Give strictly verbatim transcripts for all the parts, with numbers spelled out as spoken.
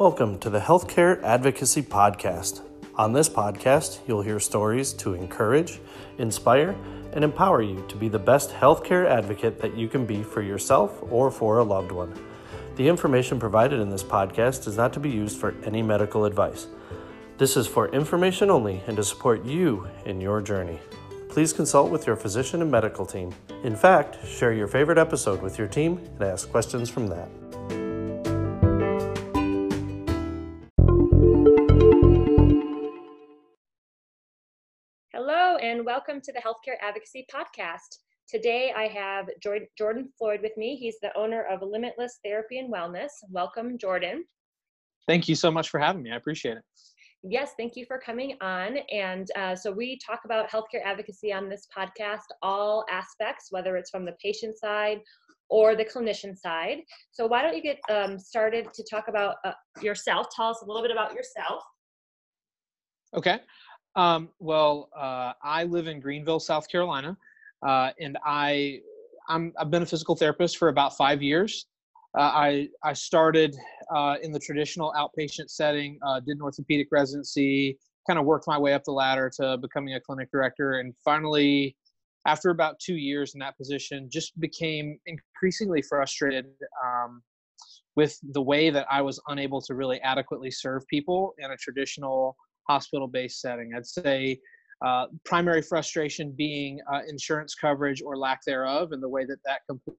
Welcome to the Healthcare Advocacy Podcast. On this podcast, you'll hear stories to encourage, inspire, and empower you to be the best healthcare advocate that you can be for yourself or for a loved one. The information provided in this podcast is not to be used for any medical advice. This is for information only and to support you in your journey. Please consult with your physician and medical team. In fact, share your favorite episode with your team and ask questions from that. Hello, and welcome to the Healthcare Advocacy Podcast. Today, I have Jordan Floyd with me. He's the owner of Limitless Therapy and Wellness. Welcome, Jordan. Thank you so much for having me. I appreciate it. Yes, thank you for coming on. And uh, so we talk about healthcare advocacy on this podcast, all aspects, whether it's from the patient side or the clinician side. So why don't you get um, started to talk about uh, yourself? Tell us a little bit about yourself. Okay. Um, well, uh, I live in Greenville, South Carolina, uh, and I, I'm, I've been a physical therapist for about five years. Uh, I, I started uh, in the traditional outpatient setting, uh, did an orthopedic residency, kind of worked my way up the ladder to becoming a clinic director, and finally, after about two years in that position, just became increasingly frustrated um, with the way that I was unable to really adequately serve people in a traditional hospital-based setting. I'd say uh, primary frustration being uh, insurance coverage or lack thereof, and the way that that completely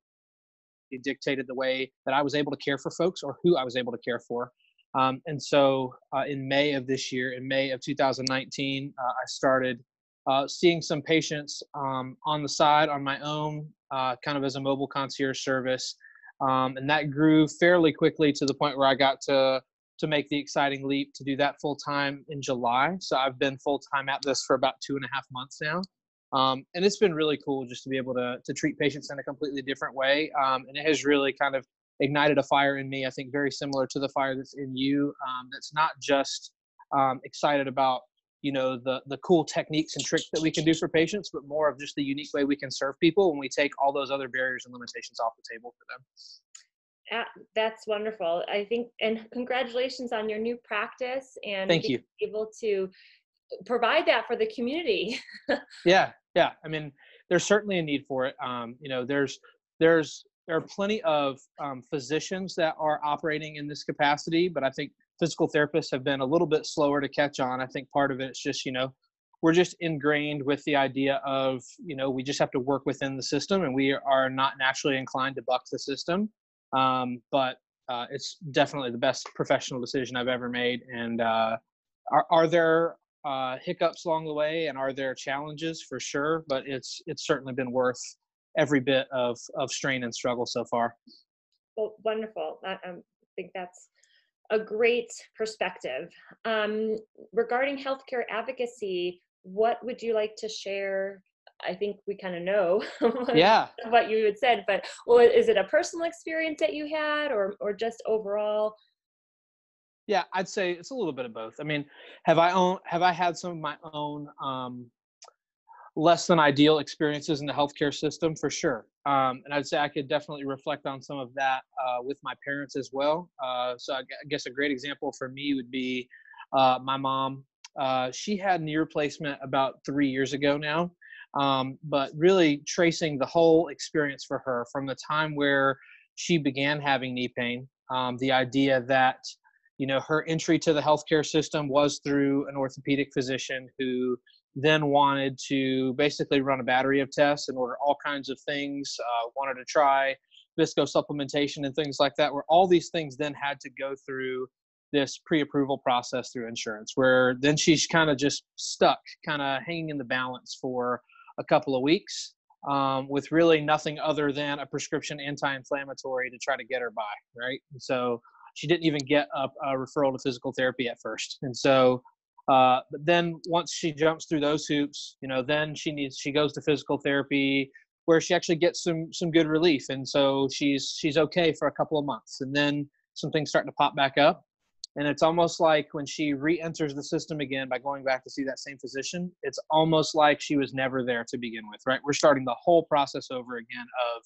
dictated the way that I was able to care for folks or who I was able to care for. Um, and so uh, in May of this year, in May of two thousand nineteen, uh, I started uh, seeing some patients um, on the side on my own, uh, kind of as a mobile concierge service. Um, and that grew fairly quickly to the point where I got to to make the exciting leap to do that full time in July. So I've been full time at this for about two and a half months now. Um, and it's been really cool just to be able to, to treat patients in a completely different way. Um, and it has really kind of ignited a fire in me, I think very similar to the fire that's in you. Um, that's not just um, excited about, you know, the, the cool techniques and tricks that we can do for patients, but more of just the unique way we can serve people when we take all those other barriers and limitations off the table for them. Uh, that's wonderful. I think, and congratulations on your new practice and Thank being you. able to provide that for the community. Yeah, yeah. I mean, there's certainly a need for it. Um, you know, there's there's there are plenty of um, physicians that are operating in this capacity, but I think physical therapists have been a little bit slower to catch on. I think part of it is just, you know, we're just ingrained with the idea of, you know, we just have to work within the system, and we are not naturally inclined to buck the system. Um, but uh, it's definitely the best professional decision I've ever made. And uh, are, are there uh, hiccups along the way, and are there challenges? For sure, but it's it's certainly been worth every bit of of strain and struggle so far. Well, wonderful. I, I think that's a great perspective. Um, regarding healthcare advocacy, what would you like to share? I think we kind of know Yeah. what you had said, but well, is it a personal experience that you had, or or just overall? Yeah, I'd say it's a little bit of both. I mean, have I own have I had some of my own um, less than ideal experiences in the healthcare system? For sure. Um, and I'd say I could definitely reflect on some of that uh, with my parents as well. Uh, so I guess a great example for me would be uh, my mom. Uh, she had knee replacement about three years ago now. Um, but really tracing the whole experience for her from the time where she began having knee pain, um, the idea that, you know, her entry to the healthcare system was through an orthopedic physician who then wanted to basically run a battery of tests and order all kinds of things, uh, wanted to try visco supplementation and things like that, where all these things then had to go through this pre-approval process through insurance, where then she's kind of just stuck, kind of hanging in the balance for a couple of weeks um, with really nothing other than a prescription anti-inflammatory to try to get her by, right? And so she didn't even get a, a referral to physical therapy at first. And so, uh, but then once she jumps through those hoops, you know, then she needs, she goes to physical therapy where she actually gets some, some good relief. And so she's, she's okay for a couple of months, and then some things starting to pop back up. And it's almost like when she re-enters the system again by going back to see that same physician, it's almost like she was never there to begin with, right? We're starting the whole process over again of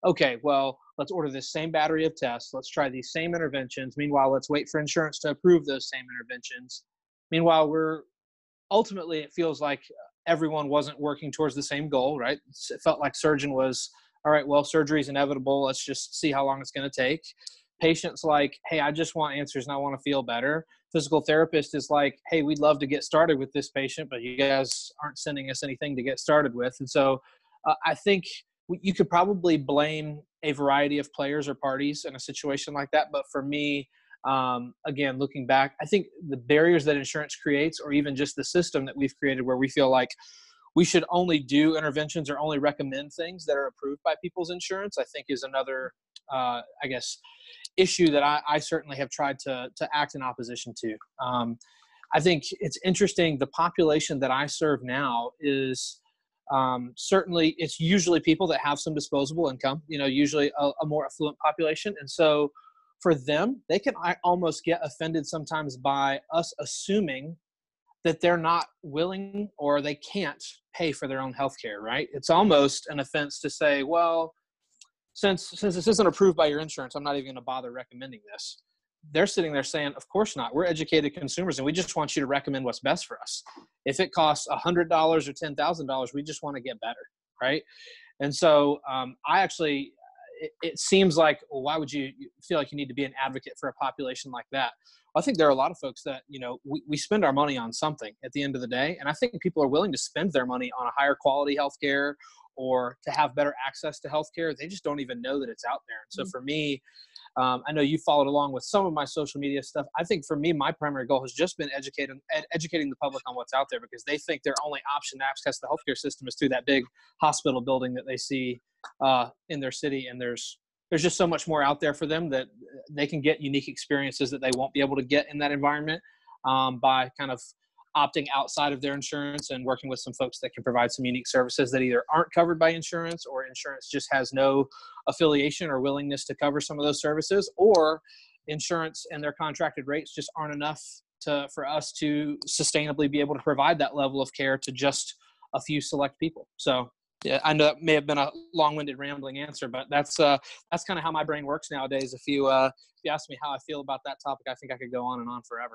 okay, well, let's order this same battery of tests. Let's try these same interventions. Meanwhile, let's wait for insurance to approve those same interventions. Meanwhile, we're ultimately, it feels like everyone wasn't working towards the same goal, right? It felt like surgeon was, all right, well, surgery is inevitable. Let's just see how long it's going to take. Patients like, hey, I just want answers and I want to feel better. Physical therapist is like, hey, we'd love to get started with this patient, but you guys aren't sending us anything to get started with. And so uh, I think you could probably blame a variety of players or parties in a situation like that. But for me, um, again, looking back, I think the barriers that insurance creates, or even just the system that we've created where we feel like we should only do interventions or only recommend things that are approved by people's insurance, I think is another, uh, I guess, issue that I, I certainly have tried to, to act in opposition to. Um, I think it's interesting. The population that I serve now is um, certainly, it's usually people that have some disposable income, you know, usually a, a more affluent population. And so for them, they can I almost get offended sometimes by us assuming that they're not willing or they can't pay for their own healthcare, right? It's almost an offense to say, well, since since this isn't approved by your insurance, I'm not even going to bother recommending this. They're sitting there saying, of course not. We're educated consumers and we just want you to recommend what's best for us. If it costs one hundred dollars or ten thousand dollars, we just want to get better, right? And so um, I actually, it, it seems like, well, why would you feel like you need to be an advocate for a population like that? Well, I think there are a lot of folks that, you know, we, we spend our money on something at the end of the day. And I think people are willing to spend their money on a higher quality healthcare or to have better access to healthcare. They just don't even know that it's out there. And so for me, um, I know you followed along with some of my social media stuff. I think for me, my primary goal has just been educating, ed- educating the public on what's out there, because they think their only option to access the healthcare system is through that big hospital building that they see uh, in their city. And there's, there's just so much more out there for them that they can get unique experiences that they won't be able to get in that environment um, by kind of opting outside of their insurance and working with some folks that can provide some unique services that either aren't covered by insurance, or insurance just has no affiliation or willingness to cover some of those services, or insurance and their contracted rates just aren't enough to, for us to sustainably be able to provide that level of care to just a few select people. So yeah, I know that may have been a long-winded rambling answer, but that's uh, that's kind of how my brain works nowadays. If you uh, if you ask me how I feel about that topic, I think I could go on and on forever.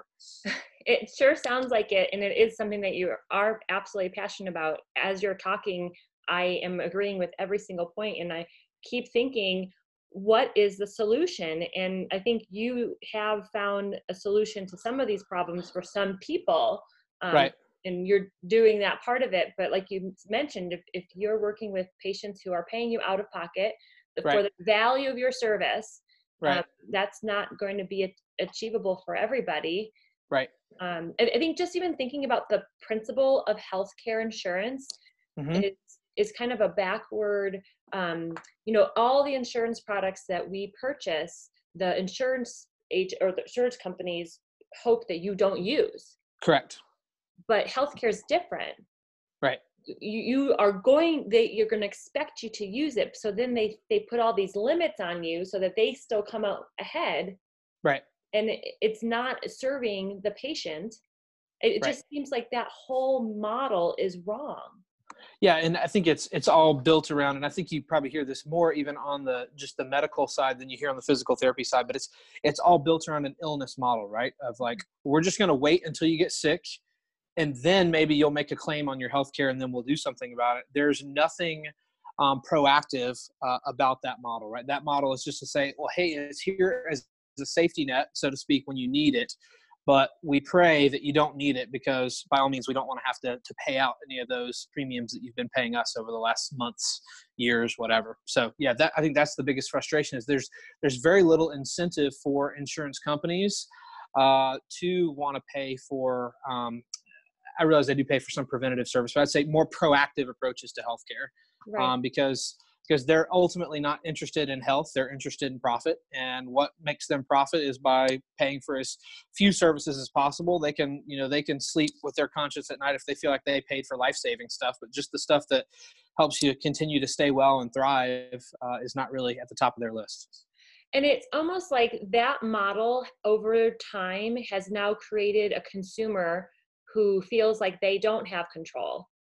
It sure sounds like it, and it is something that you are absolutely passionate about. As you're talking, I am agreeing with every single point, and I keep thinking, what is the solution? And I think you have found a solution to some of these problems for some people. Um, right. And you're doing that part of it. But like you mentioned, if, if you're working with patients who are paying you out of pocket right. for the value of your service, right. um, that's not going to be a, achievable for everybody. Right. Um, I, I think just even thinking about the principle of healthcare insurance mm-hmm. is, is kind of a backward, um, you know, all the insurance products that we purchase, the insurance agent or the insurance companies hope that you don't use. Correct. But healthcare is different. Right. You, you are going, they, you're going to expect you to use it. So then they, they put all these limits on you so that they still come out ahead. Right. And it, it's not serving the patient. It, it right. just seems like that whole model is wrong. Yeah. And I think it's, it's all built around, and I think you probably hear this more even on the, just the medical side than you hear on the physical therapy side, but it's, it's all built around an illness model, right? Of like, we're just going to wait until you get sick, and then maybe you'll make a claim on your healthcare, and then we'll do something about it. There's nothing um, proactive uh, about that model, right? That model is just to say, well, hey, it's here as a safety net, so to speak, when you need it. But we pray that you don't need it, because by all means, we don't want to have to, to pay out any of those premiums that you've been paying us over the last months, years, whatever. So yeah, that, I think that's the biggest frustration, is there's, there's very little incentive for insurance companies uh, to want to pay for, um, I realize they do pay for some preventative service, but I'd say more proactive approaches to healthcare, right. um, because because they're ultimately not interested in health; they're interested in profit. And what makes them profit is by paying for as few services as possible. They can, you know, they can sleep with their conscience at night if they feel like they paid for life-saving stuff, but just the stuff that helps you continue to stay well and thrive uh, is not really at the top of their list. And it's almost like that model over time has now created a consumer who feels like they don't have control,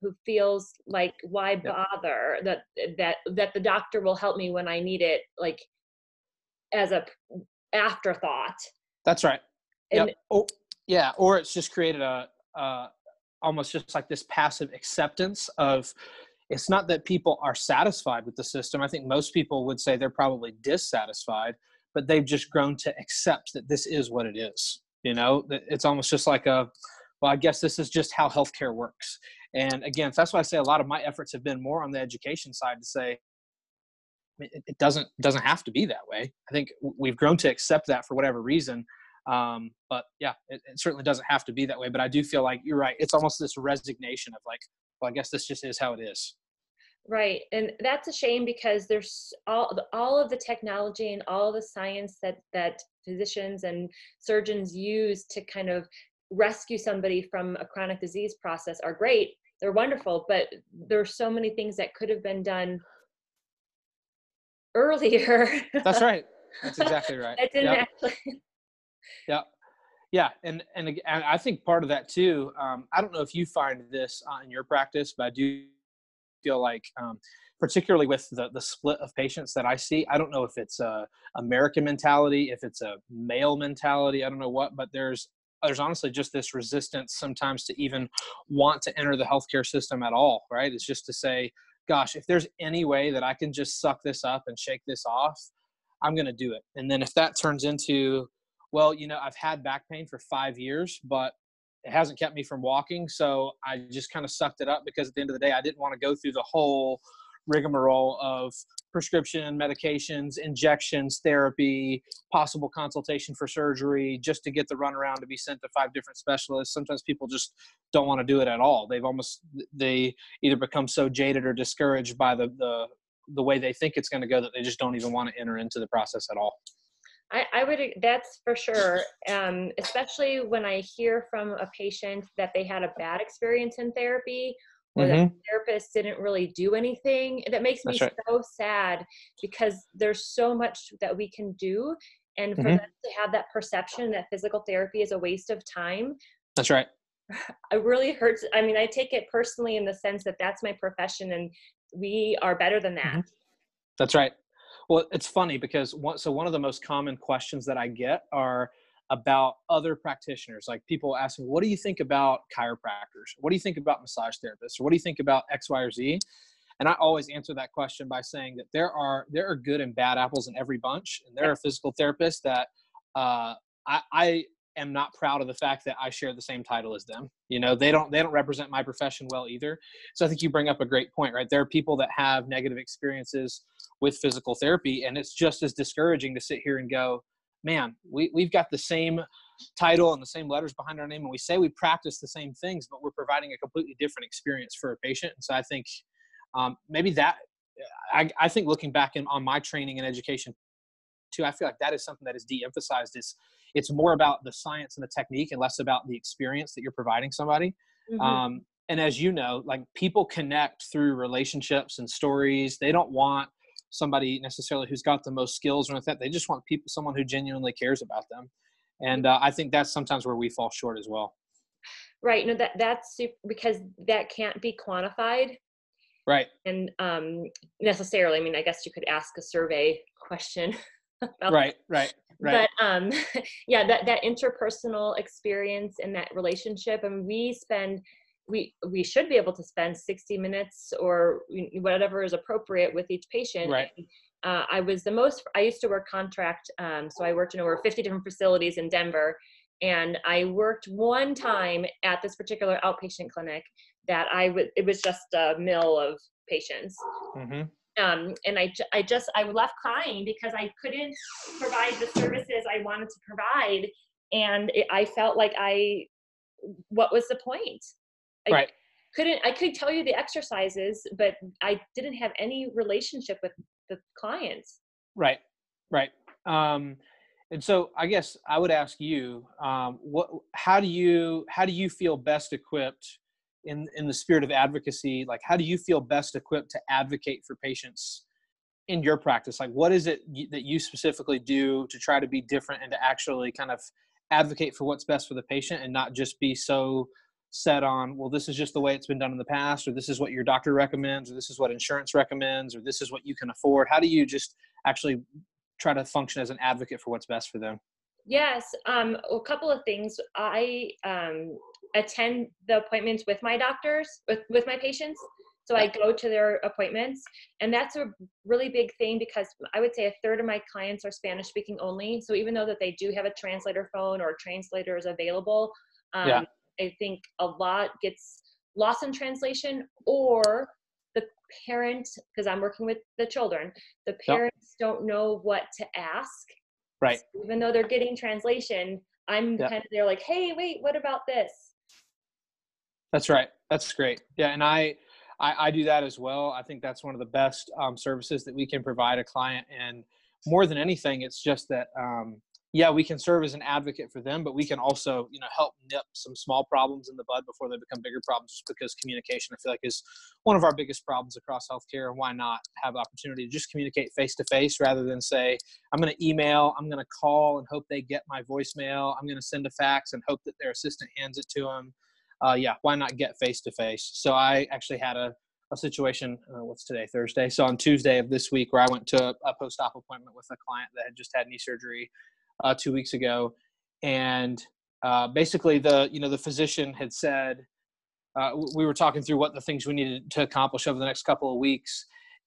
who feels like, why Yep. bother, that that that the doctor will help me when I need it, like as a afterthought. That's right. And Yep. Oh, yeah. Or it's just created a, uh, almost just like this passive acceptance of, it's not that people are satisfied with the system. I think most people would say they're probably dissatisfied, but they've just grown to accept that this is what it is. You know, that it's almost just like a, well, I guess this is just how healthcare works. And again, that's why I say a lot of my efforts have been more on the education side to say, it, it doesn't doesn't have to be that way. I think we've grown to accept that for whatever reason. Um, but yeah, it, it certainly doesn't have to be that way. But I do feel like you're right. It's almost this resignation of like, well, I guess this just is how it is. right, and that's a shame because there's all all of the technology and all the science that that physicians and surgeons use to kind of rescue somebody from a chronic disease process are great. They're wonderful, but there's so many things that could have been done earlier. That's right. That's exactly right. That didn't Yep. actually. Yeah. Yeah. And, and, ag- and I think part of that too, um, I don't know if you find this uh, in your practice, but I do feel like, um, particularly with the, the split of patients that I see, I don't know if it's a American mentality, if it's a male mentality, I don't know what, but there's, there's honestly just this resistance sometimes to even want to enter the healthcare system at all. Right. It's just to say, gosh, if there's any way that I can just suck this up and shake this off, I'm going to do it. And then if that turns into, well, you know, I've had back pain for five years, but it hasn't kept me from walking. So I just kind of sucked it up because at the end of the day, I didn't want to go through the whole rigmarole of prescription, medications, injections, therapy, possible consultation for surgery, just to get the runaround to be sent to five different specialists. Sometimes people just don't want to do it at all. They've almost, they either become so jaded or discouraged by the, the, the way they think it's going to go that they just don't even want to enter into the process at all. I, I would, that's for sure. Um, especially when I hear from a patient that they had a bad experience in therapy, or that Mm-hmm. the therapist didn't really do anything. That makes me That's right. so sad because there's so much that we can do. And for Mm-hmm. them to have that perception that physical therapy is a waste of time, That's right. it really hurts. I mean, I take it personally in the sense that that's my profession and we are better than that. Mm-hmm. That's right. Well, it's funny because one, so one of the most common questions that I get are about other practitioners. Like people asking, what do you think about chiropractors? What do you think about massage therapists? Or what do you think about X, Y, or Z? And I always answer that question by saying that there are, there are good and bad apples in every bunch. And there are physical therapists that uh, I, I am not proud of the fact that I share the same title as them. You know, they don't, they don't represent my profession well either. So I think you bring up a great point, right? There are people that have negative experiences with physical therapy, and it's just as discouraging to sit here and go, man, we, we've got the same title and the same letters behind our name, and we say we practice the same things, but we're providing a completely different experience for a patient. And so I think um, maybe that, I, I think looking back in, on my training and education too, I feel like that is something that is de-emphasized. It's, it's more about the science and the technique and less about the experience that you're providing somebody. Mm-hmm. Um, and as you know, like people connect through relationships and stories. They don't want somebody necessarily who's got the most skills or anything. They just want people, someone who genuinely cares about them. And uh, I think that's sometimes where we fall short as well. Right. No, that that's super, because that can't be quantified. Right. And um, necessarily, I mean, I guess you could ask a survey question. About right. Right. Right. But um, yeah, that, that interpersonal experience and that relationship, I mean, we spend, we, we should be able to spend sixty minutes or whatever is appropriate with each patient. Right. And, uh, I was the most, I used to work contract. Um, so I worked in over fifty different facilities in Denver. And I worked one time at this particular outpatient clinic that I would, it was just a mill of patients. Mm-hmm. Um, and I, I just, I left crying because I couldn't provide the services I wanted to provide. And it, I felt like I, what was the point? I right. couldn't, I could tell you the exercises, but I didn't have any relationship with the clients. Right. Right. Um, and so I guess I would ask you, um, what, how do you, how do you feel best equipped in, in the spirit of advocacy? Like, how do you feel best equipped to advocate for patients in your practice? Like, what is it you, that you specifically do to try to be different and to actually kind of advocate for what's best for the patient and not just be so set on, well, this is just the way it's been done in the past, or this is what your doctor recommends, or this is what insurance recommends, or this is what you can afford? How do you just actually try to function as an advocate for what's best for them? Yes, um, a couple of things. I um, attend the appointments with my doctors, with, with my patients. So I go to their appointments, and that's a really big thing because I would say a third of my clients are Spanish speaking only. So even though that they do have a translator phone or translators available, um, Yeah. I think a lot gets lost in translation, or the parent, because I'm working with the children, the parents yep. don't know what to ask. Right. So even though they're getting translation, I'm yep. kind of there like, hey, wait, what about this? That's right. That's great. Yeah. And I, I, I do that as well. I think that's one of the best um, services that we can provide a client. And more than anything, it's just that, um, yeah, we can serve as an advocate for them, but we can also, you know, help nip some small problems in the bud before they become bigger problems, just because communication, I feel like, is one of our biggest problems across healthcare. And why not have opportunity to just communicate face to face rather than say, I'm going to email, I'm going to call and hope they get my voicemail, I'm going to send a fax and hope that their assistant hands it to them. Uh, yeah, why not get face to face? So I actually had a, a situation, uh, what's today, Thursday? So on Tuesday of this week, where I went to a, a post-op appointment with a client that had just had knee surgery uh, two weeks ago. And uh, basically the, you know, the physician had said, uh, we were talking through what the things we needed to accomplish over the next couple of weeks.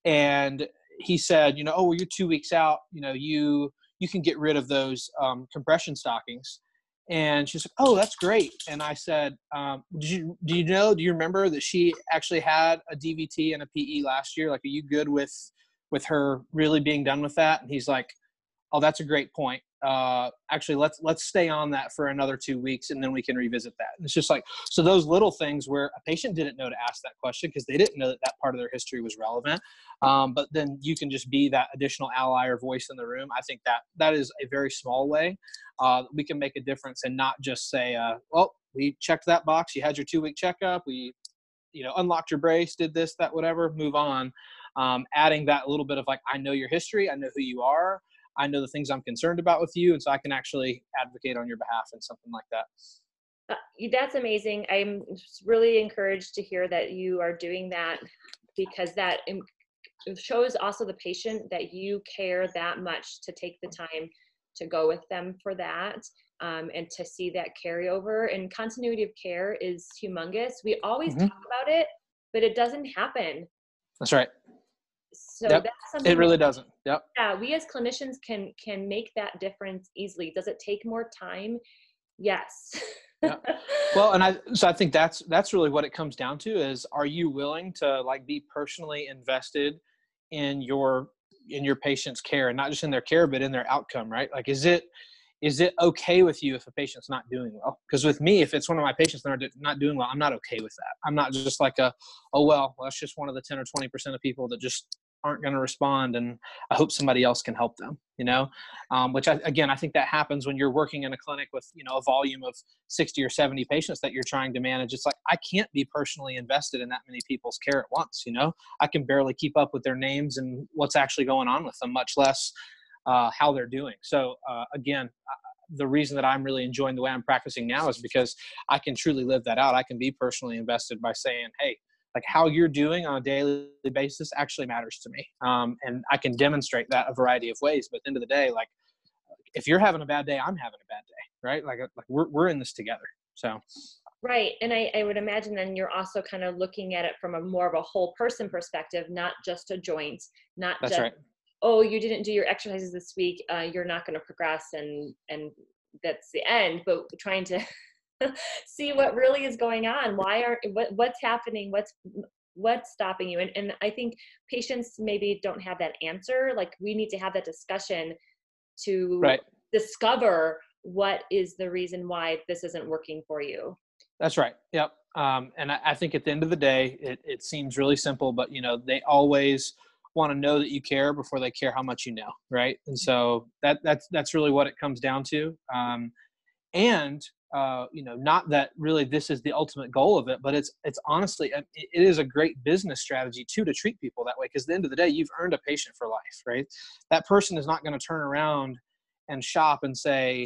And he said, you know, oh, well, you're two weeks out, you know, you, you can get rid of those um, compression stockings. And she's like, oh, that's great. And I said, um, did you, do you know, do you remember that she actually had a D V T and a P E last year? Like, are you good with, with her really being done with that? And he's like, oh, that's a great point. Uh, actually, let's, let's stay on that for another two weeks and then we can revisit that. And it's just like, so those little things where a patient didn't know to ask that question because they didn't know that that part of their history was relevant. Um, but then you can just be that additional ally or voice in the room. I think that that is a very small way uh, we can make a difference and not just say, uh, well, we checked that box. You had your two week checkup. We, you know, unlocked your brace, did this, that, whatever, move on. Um, adding that little bit of like, I know your history. I know who you are. I know the things I'm concerned about with you. And so I can actually advocate on your behalf and something like that. Uh, that's amazing. I'm really encouraged to hear that you are doing that, because that shows also the patient that you care that much to take the time to go with them for that, um, and to see that carryover. And continuity of care is humongous. We always mm-hmm. talk about it, but it doesn't happen. That's right. So yep. that's something it really that, doesn't. Yep. Yeah, we as clinicians can can make that difference easily. Does it take more time? Yes. Yeah. Well, and I so I think that's that's really what it comes down to is, are you willing to like be personally invested in your in your patient's care, and not just in their care, but in their outcome, right? Like, is it is it okay with you if a patient's not doing well? Because with me, if it's one of my patients that are not doing well, I'm not okay with that. I'm not just like a, oh, well, well that's just one of the ten or twenty percent of people that just aren't going to respond, and I hope somebody else can help them, you know, um, which I, again, I think that happens when you're working in a clinic with, you know, a volume of sixty or seventy patients that you're trying to manage. It's like, I can't be personally invested in that many people's care at once. You know, I can barely keep up with their names and what's actually going on with them, much less uh, how they're doing. So uh, again, the reason that I'm really enjoying the way I'm practicing now is because I can truly live that out. I can be personally invested by saying, hey, like how you're doing on a daily basis actually matters to me. Um, and I can demonstrate that a variety of ways. But at the end of the day, like if you're having a bad day, I'm having a bad day, right? Like, like we're, we're in this together. So. Right. And I, I would imagine then you're also kind of looking at it from a more of a whole person perspective, not just a joint, not That's just, right. oh, you didn't do your exercises this week. Uh, you're not going to progress. And, and that's the end, but trying to see what really is going on. Why are what what's happening? What's what's stopping you? And and I think patients maybe don't have that answer. Like we need to have that discussion to right. discover what is the reason why this isn't working for you. That's right. Yep. Um, and I, I think at the end of the day, it, it seems really simple, but you know, they always want to know that you care before they care how much you know. Right. And so that that's, that's really what it comes down to. Um, and, uh, you know, not that really this is the ultimate goal of it, but it's, it's honestly, it, it is a great business strategy too, to treat people that way. Cause at the end of the day, you've earned a patient for life, right? That person is not going to turn around and shop and say,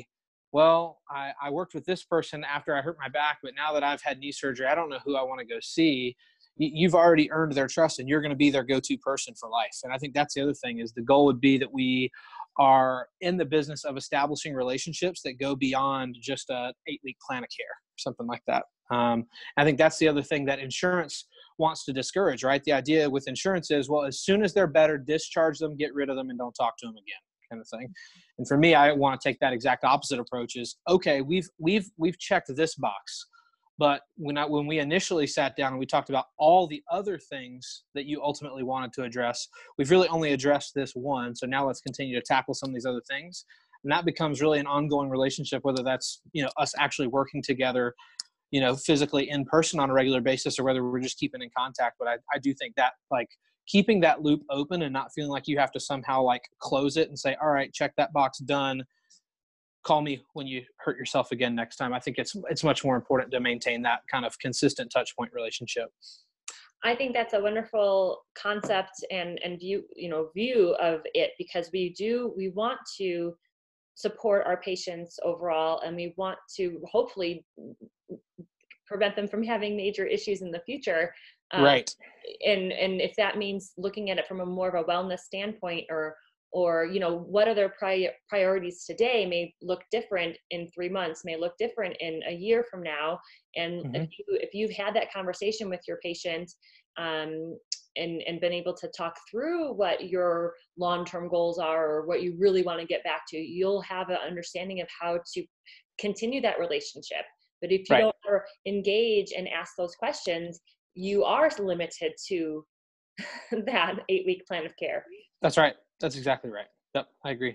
well, I, I worked with this person after I hurt my back, but now that I've had knee surgery, I don't know who I want to go see. You've already earned their trust and you're going to be their go-to person for life. And I think that's the other thing, is the goal would be that we are in the business of establishing relationships that go beyond just a eight week plan of care, something like that. Um, I think that's the other thing that insurance wants to discourage, right? The idea with insurance is, well, as soon as they're better, discharge them, get rid of them, and don't talk to them again, kind of thing. And for me, I want to take that exact opposite approach. Is okay, we've we've we've checked this box, but when I, when we initially sat down and we talked about all the other things that you ultimately wanted to address, we've really only addressed this one. So now let's continue to tackle some of these other things. And that becomes really an ongoing relationship, whether that's, you know, us actually working together, you know, physically in person on a regular basis, or whether we're just keeping in contact. But I, I do think that, like, keeping that loop open and not feeling like you have to somehow like close it and say, all right, check that box, done. Call me when you hurt yourself again next time. I think it's it's much more important to maintain that kind of consistent touch point relationship. I think that's a wonderful concept and and view, you know, view of it, because we do we want to support our patients overall, and we want to hopefully prevent them from having major issues in the future. Um, right. And and if that means looking at it from a more of a wellness standpoint, or or you know, what are their pri- priorities today may look different in three months, may look different in a year from now. And mm-hmm. if you if you've had that conversation with your patient, um, and and been able to talk through what your long-term goals are, or what you really want to get back to, you'll have an understanding of how to continue that relationship. But if you right. don't ever engage and ask those questions, you are limited to that eight-week plan of care. That's right. That's exactly right. Yep, I agree.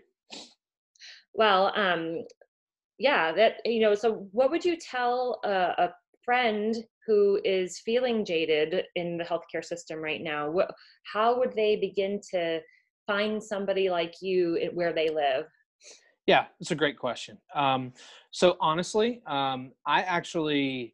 Well, um, yeah, that, you know, so what would you tell a, a friend who is feeling jaded in the healthcare system right now? What, how would they begin to find somebody like you where they live? Yeah, it's a great question. Um, so honestly, um, I actually,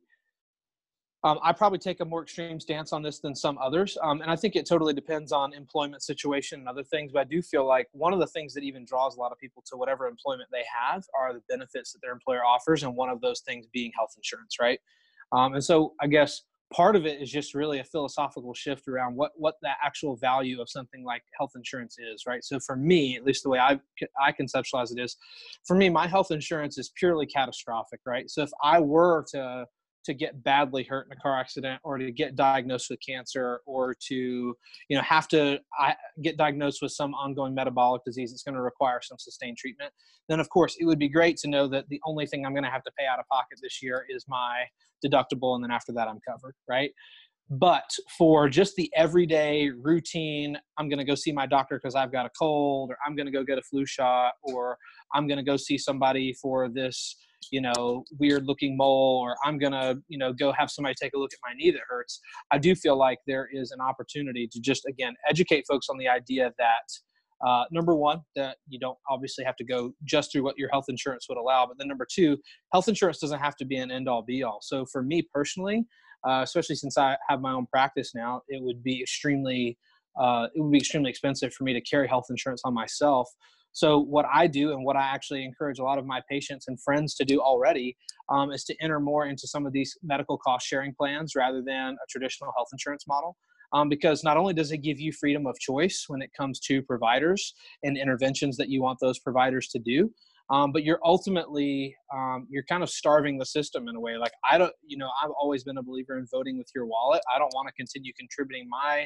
um, I probably take a more extreme stance on this than some others. Um, and I think it totally depends on employment situation and other things. But I do feel like one of the things that even draws a lot of people to whatever employment they have are the benefits that their employer offers. And one of those things being health insurance, right? Um, and so I guess part of it is just really a philosophical shift around what, what the actual value of something like health insurance is, right? So for me, at least the way I, I conceptualize it is, for me, my health insurance is purely catastrophic, right? So if I were to to get badly hurt in a car accident, or to get diagnosed with cancer, or to, you know, have to I, get diagnosed with some ongoing metabolic disease that's going to require some sustained treatment, then of course it would be great to know that the only thing I'm going to have to pay out of pocket this year is my deductible. And then after that, I'm covered, right? But for just the everyday routine, I'm going to go see my doctor because I've got a cold, or I'm going to go get a flu shot, or I'm going to go see somebody for this, you know, weird looking mole, or I'm going to, you know, go have somebody take a look at my knee that hurts. I do feel like there is an opportunity to just, again, educate folks on the idea that, uh, number one, that you don't obviously have to go just through what your health insurance would allow. But then number two, health insurance doesn't have to be an end all be all. So for me personally, uh, especially since I have my own practice now, it would be extremely, uh, it would be extremely expensive for me to carry health insurance on myself. So what I do, and what I actually encourage a lot of my patients and friends to do already, um, is to enter more into some of these medical cost sharing plans rather than a traditional health insurance model. Um, because not only does it give you freedom of choice when it comes to providers and interventions that you want those providers to do, um, but you're ultimately, um, you're kind of starving the system in a way. Like, I don't, you know, I've always been a believer in voting with your wallet. I don't want to continue contributing my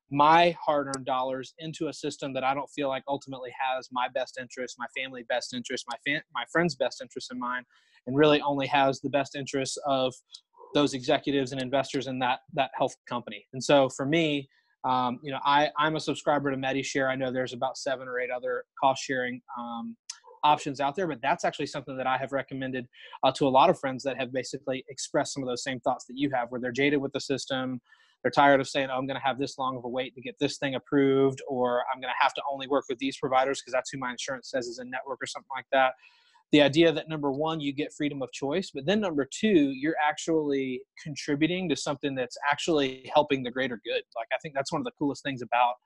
my hard-earned dollars into a system that I don't feel like ultimately has my best interest, my family best interest, my fan, my friends' best interest in mind, and really only has the best interests of those executives and investors in that that health company. And so for me, um, you know, I, I'm a subscriber to MediShare. I know there's about seven or eight other cost-sharing um, options out there, but that's actually something that I have recommended uh, to a lot of friends that have basically expressed some of those same thoughts that you have, where they're jaded with the system. They're tired of saying, oh, I'm going to have this long of a wait to get this thing approved, or I'm going to have to only work with these providers because that's who my insurance says is in network, or something like that. The idea that, number one, you get freedom of choice, but then number two, you're actually contributing to something that's actually helping the greater good. Like, I think that's one of the coolest things about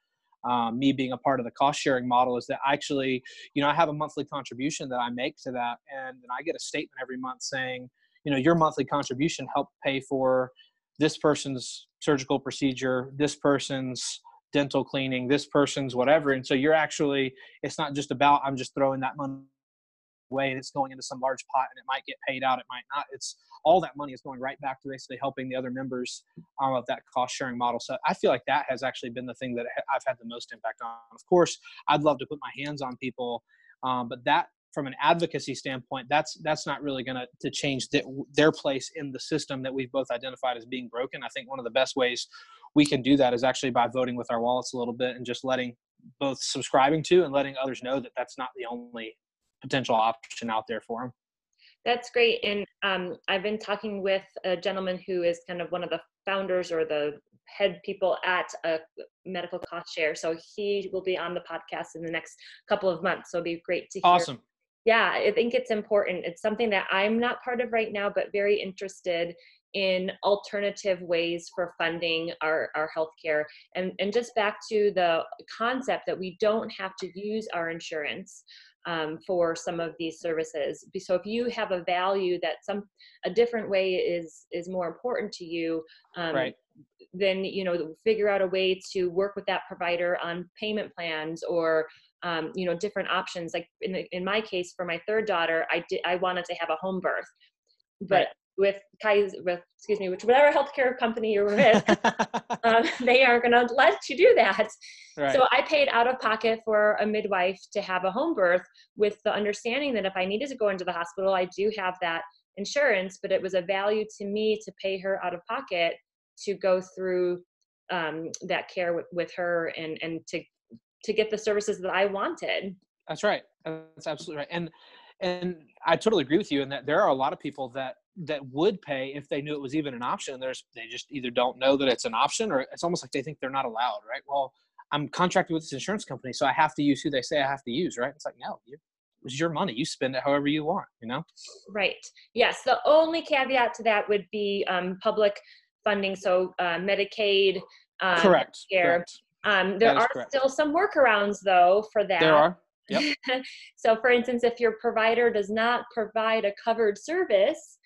um, me being a part of the cost sharing model is that actually, you know, I have a monthly contribution that I make to that. And then I get a statement every month saying, you know, your monthly contribution helped pay for this person's surgical procedure, this person's dental cleaning, this person's whatever. And so you're actually, it's not just about, I'm just throwing that money away and it's going into some large pot and it might get paid out, it might not. It's all that money is going right back to basically helping the other members um, of that cost sharing model. So I feel like that has actually been the thing that I've had the most impact on. Of course, I'd love to put my hands on people, um, but that from an advocacy standpoint, that's that's not really going to to change the, their place in the system that we've both identified as being broken. I think one of the best ways we can do that is actually by voting with our wallets a little bit and just letting both subscribing to and letting others know that that's not the only potential option out there for them. That's great. And um, I've been talking with a gentleman who is kind of one of the founders or the head people at a medical cost share. So he will be on the podcast in the next couple of months. So it'll be great to hear. Awesome. Yeah, I think it's important. It's something that I'm not part of right now, but very interested in alternative ways for funding our, our healthcare. And, and just back to the concept that we don't have to use our insurance um, for some of these services. So if you have a value that some a different way is is more important to you, um, right. then you know figure out a way to work with that provider on payment plans or um, you know different options. Like in the, in my case, for my third daughter, I did I wanted to have a home birth, but right. with Kaiser, with excuse me, which whatever healthcare company you're with, um, they are going to let you do that. Right. So I paid out of pocket for a midwife to have a home birth, with the understanding that if I needed to go into the hospital, I do have that insurance. But it was a value to me to pay her out of pocket to go through um, that care with, with her and and to to get the services that I wanted. That's right. That's absolutely right. And and I totally agree with you in that there are a lot of people that that would pay if they knew it was even an option. There's they just either don't know that it's an option, or it's almost like they think they're not allowed, right? Well, I'm contracted with this insurance company, so I have to use who they say I have to use, right? It's like, no, you, it's your money. You spend it however you want, you know? Right. Yes. The only caveat to that would be um, public funding. So uh, Medicaid, um, correct. Care. Correct. Um, there are correct. Still some workarounds though for that. There are. Yep. So for instance, if your provider does not provide a covered service,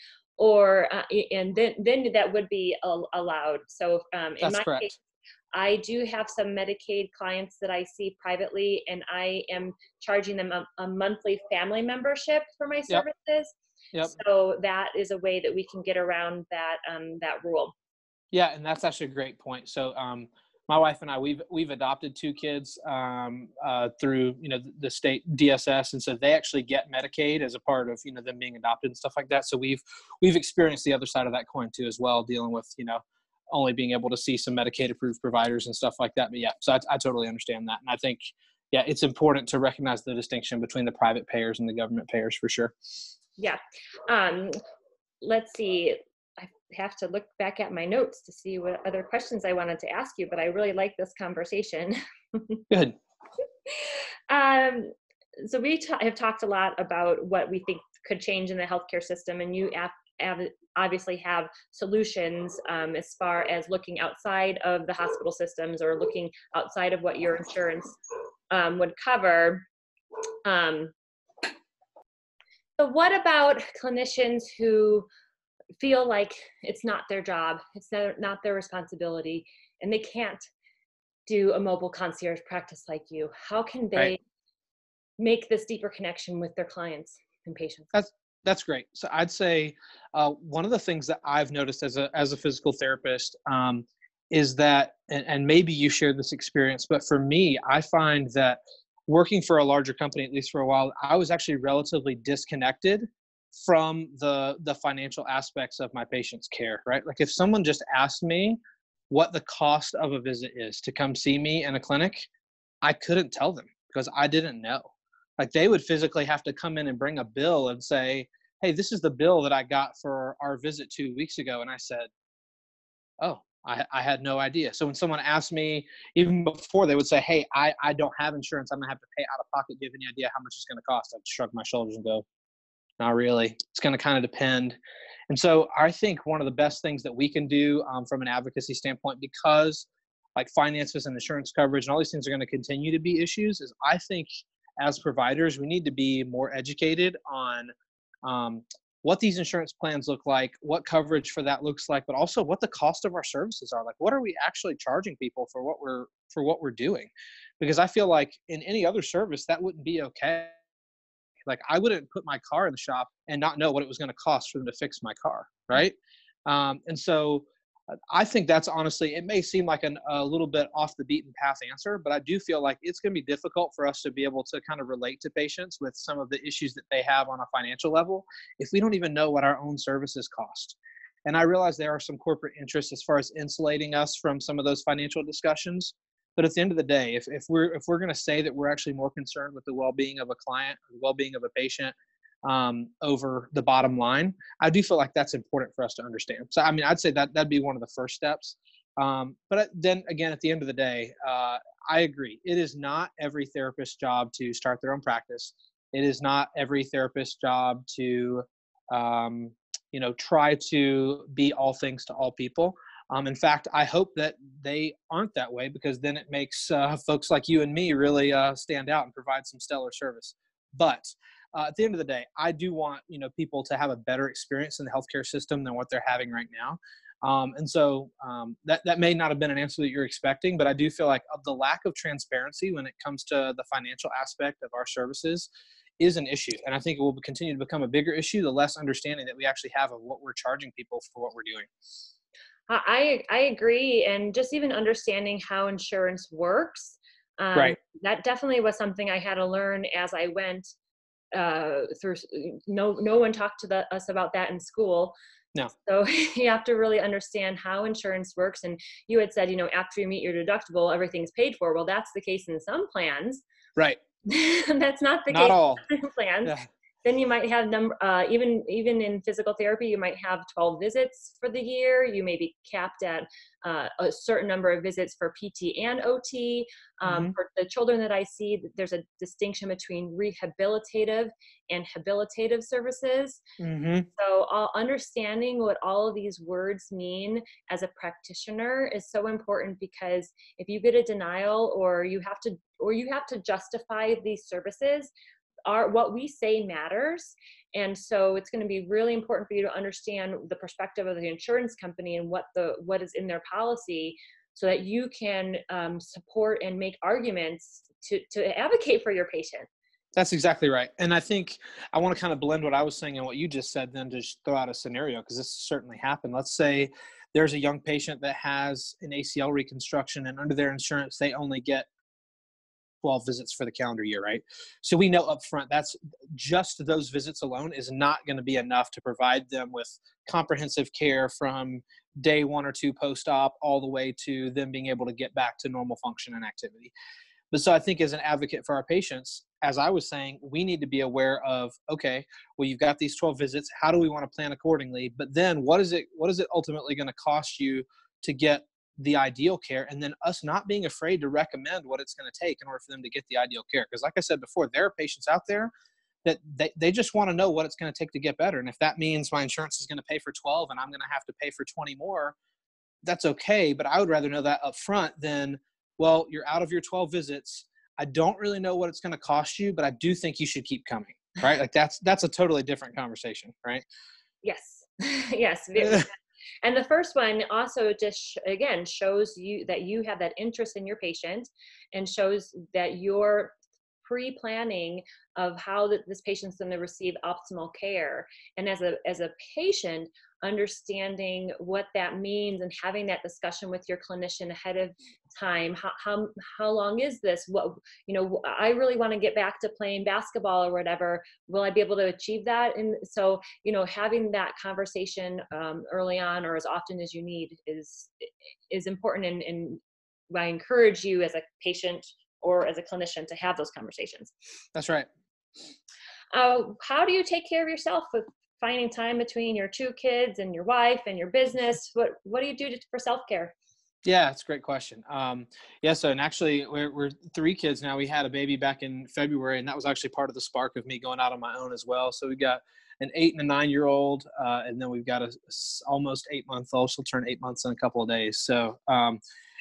or uh, and then then that would be al- allowed. So um, in That's my correct. case, I do have some Medicaid clients that I see privately, and I am charging them a, a monthly family membership for my services. Yep. Yep. So that is a way that we can get around that um, that rule. Yeah, and that's actually a great point. So um, my wife and I, we've we've adopted two kids um, uh, through you know the state D S S, and so they actually get Medicaid as a part of you know them being adopted and stuff like that. So we've we've experienced the other side of that coin too as well, dealing with you know only being able to see some Medicaid approved providers and stuff like that. But yeah, so I, I totally understand that, and I think yeah, it's important to recognize the distinction between the private payers and the government payers for sure. Yeah. Um, let's see. I have to look back at my notes to see what other questions I wanted to ask you, but I really like this conversation. Good. um, so we t- have talked a lot about what we think could change in the healthcare system, and you av- av- obviously have solutions um, as far as looking outside of the hospital systems or looking outside of what your insurance um, would cover. Um, so what about clinicians who feel like it's not their job, it's not, not their responsibility, and they can't do a mobile concierge practice like you? How can they right. make this deeper connection with their clients and patients? That's that's great. So I'd say uh, one of the things that I've noticed as a as a physical therapist um, is that, and, and maybe you share this experience, but for me, I find that working for a larger company, at least for a while, I was actually relatively disconnected from the the financial aspects of my patient's care, right? Like if someone just asked me what the cost of a visit is to come see me in a clinic, I couldn't tell them because I didn't know. Like they would physically have to come in and bring a bill and say, hey, this is the bill that I got for our visit two weeks ago. And I said, oh, I, I had no idea. So when someone asked me, even before, they would say, hey, I, I don't have insurance. I'm gonna have to pay out of pocket. Do you have any idea how much it's gonna cost? I'd shrug my shoulders and go, not really. It's going to kind of depend. And so I think one of the best things that we can do um, from an advocacy standpoint, because like finances and insurance coverage and all these things are going to continue to be issues, is I think as providers, we need to be more educated on um, what these insurance plans look like, what coverage for that looks like, but also what the cost of our services are. Like, what are we actually charging people for what we're for what we're doing? Because I feel like in any other service, that wouldn't be okay. Like, I wouldn't put my car in the shop and not know what it was going to cost for them to fix my car, right? Um, and so uh, I think that's honestly, it may seem like an, a little bit off the beaten path answer, but I do feel like it's going to be difficult for us to be able to kind of relate to patients with some of the issues that they have on a financial level if we don't even know what our own services cost. And I realize there are some corporate interests as far as insulating us from some of those financial discussions. But at the end of the day, if, if we're if we're going to say that we're actually more concerned with the well-being of a client, or the well-being of a patient um, over the bottom line, I do feel like that's important for us to understand. So, I mean, I'd say that that'd be one of the first steps. Um, but then again, at the end of the day, uh, I agree. It is not every therapist's job to start their own practice. It is not every therapist's job to, um, you know, try to be all things to all people. Um, in fact, I hope that they aren't that way, because then it makes uh, folks like you and me really uh, stand out and provide some stellar service. But uh, at the end of the day, I do want, you know, people to have a better experience in the healthcare system than what they're having right now. Um, and so um, that, that may not have been an answer that you're expecting, but I do feel like the lack of transparency when it comes to the financial aspect of our services is an issue. And I think it will continue to become a bigger issue the less understanding that we actually have of what we're charging people for what we're doing. I I agree, and just even understanding how insurance works, um, Right. that definitely was something I had to learn as I went uh, through. No, no one talked to the, us about that in school. No. So you have to really understand how insurance works. And you had said, you know, after you meet your deductible, everything's paid for. Well, that's the case in some plans. Right. That's not the Not case all. in some plans. Yeah. Then you might have number, uh, even even in physical therapy, you might have twelve visits for the year. You may be capped at uh, a certain number of visits for P T and O T. Um, Mm-hmm. For the children that I see, there's a distinction between rehabilitative and habilitative services. Mm-hmm. So uh, understanding what all of these words mean as a practitioner is so important, because if you get a denial or you have to or you have to justify these services, our what we say matters. And so it's going to be really important for you to understand the perspective of the insurance company and what the what is in their policy, so that you can um, support and make arguments to to advocate for your patient. That's exactly right. And I think I want to kind of blend what I was saying and what you just said, then to just throw out a scenario, because this certainly happened. Let's say there's a young patient that has an A C L reconstruction, and under their insurance, they only get twelve visits for the calendar year, right? So we know up front that's just those visits alone is not going to be enough to provide them with comprehensive care from day one or two post-op all the way to them being able to get back to normal function and activity. But so I think as an advocate for our patients, as I was saying, we need to be aware of, okay, well, you've got these twelve visits. How do we want to plan accordingly? But then what is it, what is it ultimately going to cost you to get the ideal care? And then us not being afraid to recommend what it's going to take in order for them to get the ideal care. Because like I said before, there are patients out there that they, they just want to know what it's going to take to get better. And if that means my insurance is going to pay for twelve and I'm going to have to pay for twenty more, that's okay. But I would rather know that up front than, well, you're out of your twelve visits. I don't really know what it's going to cost you, but I do think you should keep coming, right? Like that's, that's a totally different conversation, right? Yes. Yes. And the first one also just, again, shows you that you have that interest in your patient, and shows that you're pre-planning of how that this patient's going to receive optimal care. And as a as a patient, understanding what that means and having that discussion with your clinician ahead of time. How how, how long is this? What, you know, I really want to get back to playing basketball or whatever. Will I be able to achieve that? And so, you know, having that conversation um, early on, or as often as you need, is is important. And, and I encourage you as a patient or as a clinician to have those conversations. That's right. Uh, how do you take care of yourself with finding time between your two kids and your wife and your business? What what do you do to, for self-care? Yeah, it's a great question. Um, yeah, so, and actually we're, we're three kids now. We had a baby back in February, and that was actually part of the spark of me going out on my own as well. So we got an eight and a nine-year-old, uh, and then we've got a, a almost eight-month-old. She'll turn eight months in a couple of days. So, um,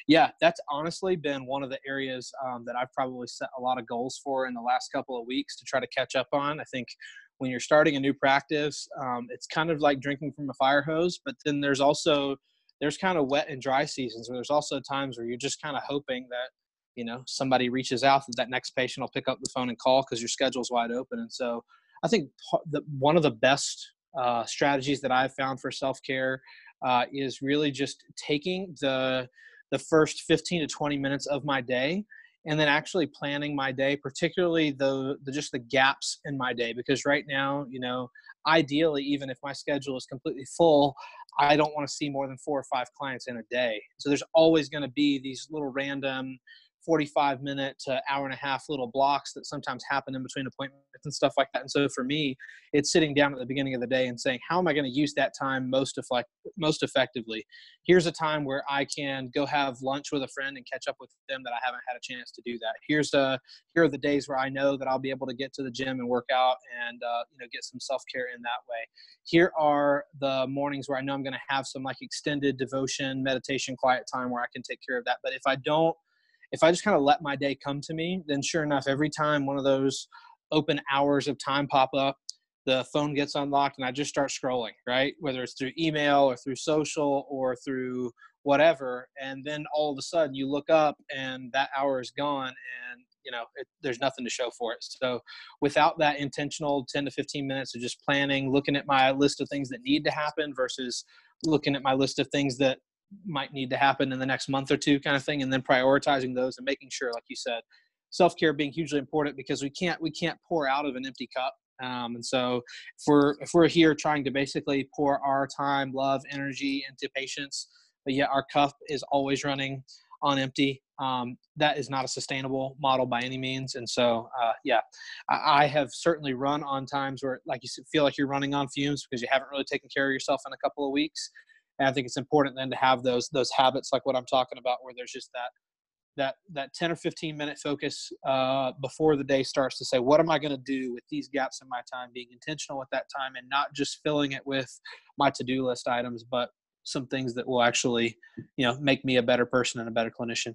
Yeah, that's honestly been one of the areas um, that I've probably set a lot of goals for in the last couple of weeks to try to catch up on. I think when you're starting a new practice, um, it's kind of like drinking from a fire hose, but then there's also, there's kind of wet and dry seasons where there's also times where you're just kind of hoping that, you know, somebody reaches out, that that next patient will pick up the phone and call because your schedule's wide open. And so I think the, one of the best uh, strategies that I've found for self-care uh, is really just taking the, the first fifteen to twenty minutes of my day and then actually planning my day, particularly the, the just the gaps in my day. Because right now, you know, ideally, even if my schedule is completely full, I don't want to see more than four or five clients in a day. So there's always going to be these little random forty-five minute to hour and a half little blocks that sometimes happen in between appointments and stuff like that. And so for me, it's sitting down at the beginning of the day and saying, how am I going to use that time most effect- most effectively? Here's a time where I can go have lunch with a friend and catch up with them that I haven't had a chance to do that. Here's a, here are the days where I know that I'll be able to get to the gym and work out and, uh, you know, get some self-care in that way. Here are the mornings where I know I'm going to have some like extended devotion, meditation, quiet time where I can take care of that. But if I don't, if I just kind of let my day come to me, then sure enough, every time one of those open hours of time pop up, the phone gets unlocked and I just start scrolling, right? Whether it's through email or through social or through whatever. And then all of a sudden you look up and that hour is gone and, you know, it, there's nothing to show for it. So without that intentional ten to fifteen minutes of just planning, looking at my list of things that need to happen versus looking at my list of things that might need to happen in the next month or two kind of thing, and then prioritizing those and making sure, like you said, self-care being hugely important because we can't we can't pour out of an empty cup. Um, and so if we're if we're here trying to basically pour our time, love, energy into patients, but yet our cup is always running on empty, um, that is not a sustainable model by any means. And so, uh, yeah, I, I have certainly run on times where, like, you feel like you're running on fumes because you haven't really taken care of yourself in a couple of weeks. And I think it's important then to have those those habits like what I'm talking about, where there's just that that that ten or fifteen minute focus uh, before the day starts to say, what am I going to do with these gaps in my time, being intentional with that time and not just filling it with my to-do list items, but some things that will actually, you know, make me a better person and a better clinician.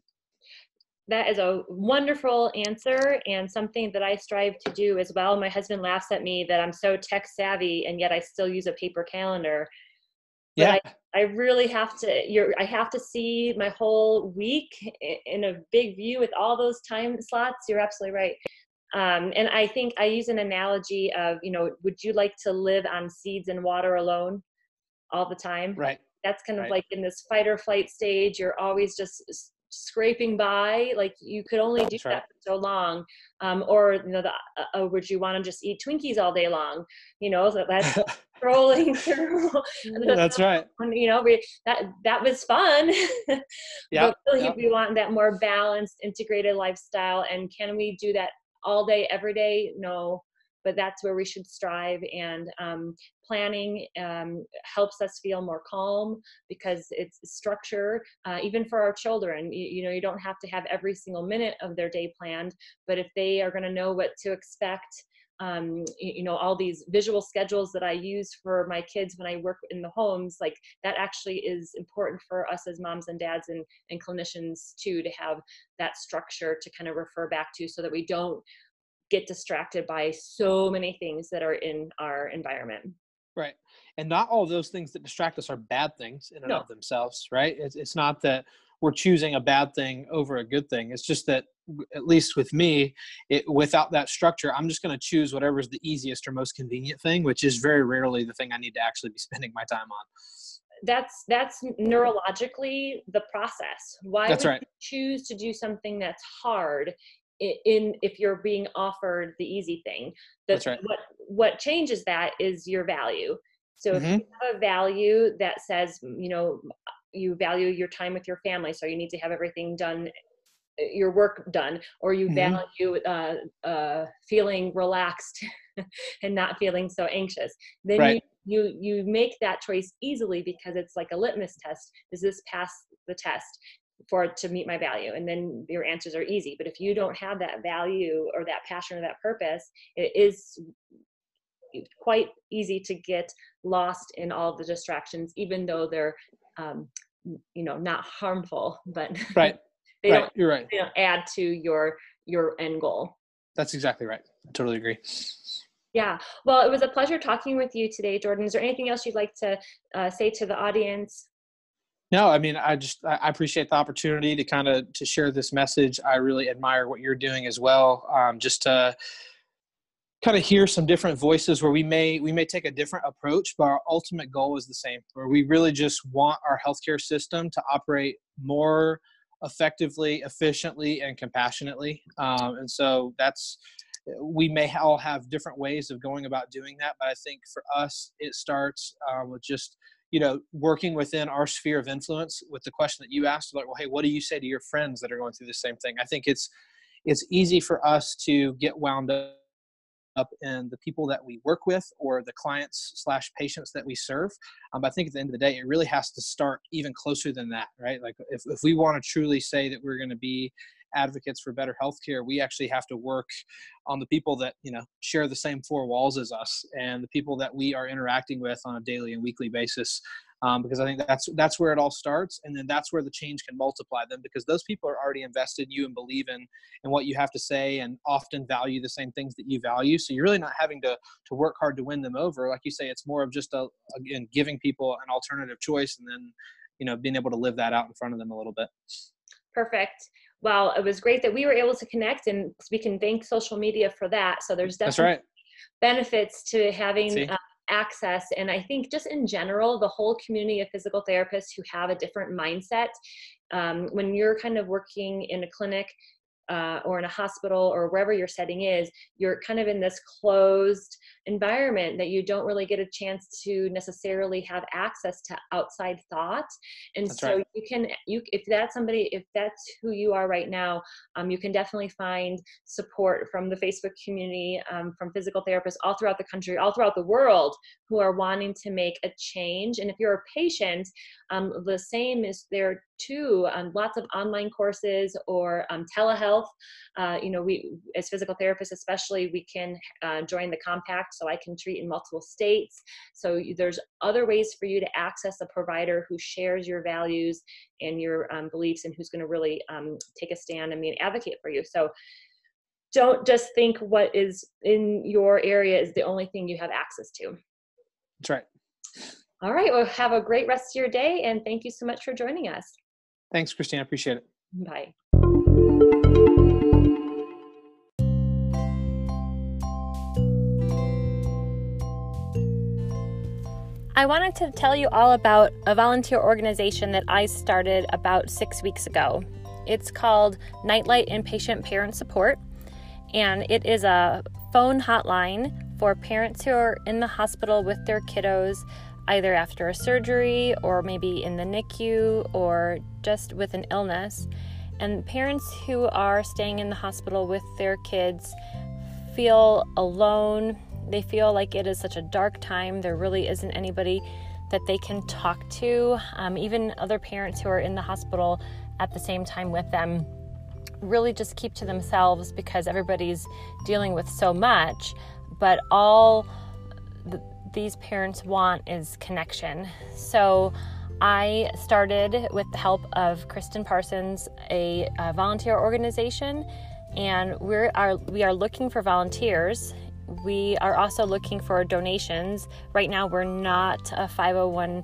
That is a wonderful answer and something that I strive to do as well. My husband laughs at me that I'm so tech savvy and yet I still use a paper calendar. But Yeah. I, I really have to, you're, I have to see my whole week in a big view with all those time slots. You're absolutely right. Um, and I think I use an analogy of, you know, would you like to live on seeds and water alone all the time? Right. That's kind of Right. like in this fight or flight stage, you're always just scraping by, like you could only do That's that right. for so long. Um, or, you know, the, uh, oh, would you want to just eat Twinkies all day long? You know, so that's scrolling through. That's right. You know, we, that, that was fun. Yeah. But really, Yep. we want that more balanced, integrated lifestyle. And can we do that all day, every day? No. But that's where we should strive. And um, planning um, helps us feel more calm because it's structure, uh, even for our children. You, you know, you don't have to have every single minute of their day planned, but if they are going to know what to expect, um, you, you know, all these visual schedules that I use for my kids when I work in the homes, like that actually is important for us as moms and dads and, and clinicians too, to have that structure to kind of refer back to so that we don't get distracted by so many things that are in our environment. Right. And not all those things that distract us are bad things in and No. of themselves, right? It's, it's not that we're choosing a bad thing over a good thing. It's just that, at least with me, it, without that structure, I'm just going to choose whatever is the easiest or most convenient thing, which is very rarely the thing I need to actually be spending my time on. That's that's neurologically the process. Why That's would right. you choose to do something that's hard i- in if you're being offered the easy thing? The, That's right. What what changes that is your value. So if Mm-hmm. you have a value that says, you know, you value your time with your family, so you need to have everything done, your work done, or you Mm-hmm. value uh, uh, feeling relaxed and not feeling so anxious, then you Right. you you make that choice easily because it's like a litmus test. Does this pass the test for it to meet my value? And then your answers are easy. But if you don't have that value or that passion or that purpose, it is quite easy to get lost in all the distractions, even though they're um, you know, not harmful, but Right. they right. don't, You're right. they don't add to your, your end goal. That's exactly right. I totally agree. Yeah. Well, it was a pleasure talking with you today, Jordan. Is there anything else you'd like to uh, say to the audience? No, I mean, I just, I appreciate the opportunity to kind of, to share this message. I really admire what you're doing as well. Um, just to kind of hear some different voices where we may, we may take a different approach, but our ultimate goal is the same, where we really just want our healthcare system to operate more effectively, efficiently, and compassionately. Um, and so that's, we may all have different ways of going about doing that. But I think for us, it starts um, with just, you know, working within our sphere of influence with the question that you asked, like, well, hey, what do you say to your friends that are going through the same thing? I think it's, it's easy for us to get wound up up in the people that we work with or the clients slash patients that we serve. Um, but I think at the end of the day, it really has to start even closer than that, right? Like if, if we want to truly say that we're going to be advocates for better healthcare, we actually have to work on the people that, you know, share the same four walls as us and the people that we are interacting with on a daily and weekly basis. Um, because I think that's that's where it all starts, and then that's where the change can multiply them, because those people are already invested in you and believe in in what you have to say, and often value the same things that you value. So you're really not having to to work hard to win them over. Like you say, it's more of just a again giving people an alternative choice, and then, you know, being able to live that out in front of them a little bit. Perfect. Well, it was great that we were able to connect, and we can thank social media for that. So there's definitely That's right. benefits to having See? uh, access. And I think just in general, the whole community of physical therapists who have a different mindset, um, when you're kind of working in a clinic uh, or in a hospital or wherever your setting is, you're kind of in this closed environment that you don't really get a chance to necessarily have access to outside thought. And That's so right. you can, you, if that's somebody, if that's who you are right now, um, you can definitely find support from the Facebook community, um, from physical therapists all throughout the country, all throughout the world, who are wanting to make a change. And if you're a patient, um, the same is there too. Um, lots of online courses or um, telehealth. Uh, you know, we as physical therapists, especially, we can uh, join the compact, so I can treat in multiple states. So there's other ways for you to access a provider who shares your values and your um, beliefs, and who's going to really um, take a stand and be an advocate for you. So don't just think what is in your area is the only thing you have access to. That's right. All right. Well, have a great rest of your day, and thank you so much for joining us. Thanks, Christine. I appreciate it. Bye. I wanted to tell you all about a volunteer organization that I started about six weeks ago. It's called Nightlight Inpatient Parent Support, and it is a phone hotline for parents who are in the hospital with their kiddos, either after a surgery or maybe in the N I C U or just with an illness. And parents who are staying in the hospital with their kids feel alone. They feel like it is such a dark time. There really isn't anybody that they can talk to. Um, even other parents who are in the hospital at the same time with them really just keep to themselves because everybody's dealing with so much. But all th- these parents want is connection. So I started with the help of Kristen Parsons, a, a volunteer organization, and we are we are looking for volunteers. We are also looking for donations. Right now, we're not a five oh one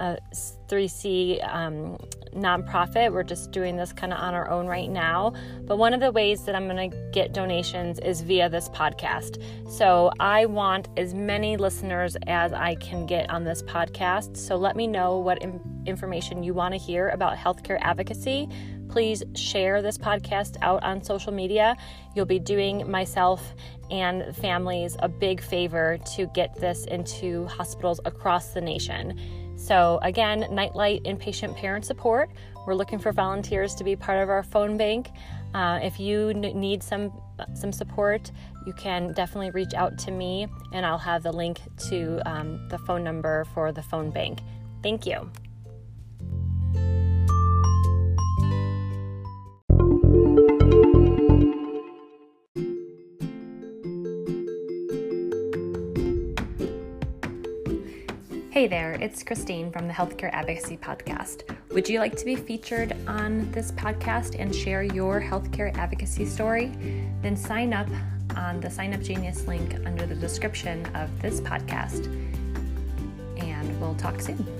c three um, nonprofit. We're just doing this kind of on our own right now. But one of the ways that I'm going to get donations is via this podcast. So I want as many listeners as I can get on this podcast. So let me know what im- information you want to hear about healthcare advocacy. Please share this podcast out on social media. You'll be doing myself and families a big favor to get this into hospitals across the nation. So again, Nightlight Inpatient Parent Support. We're looking for volunteers to be part of our phone bank. Uh, if you n- need some some support, you can definitely reach out to me, and I'll have the link to um, the phone number for the phone bank. Thank you. Hey there, it's Christine from the Healthcare Advocacy Podcast. Would you like to be featured on this podcast and share your healthcare advocacy story? Then sign up on the Sign Up Genius link under the description of this podcast, and we'll talk soon.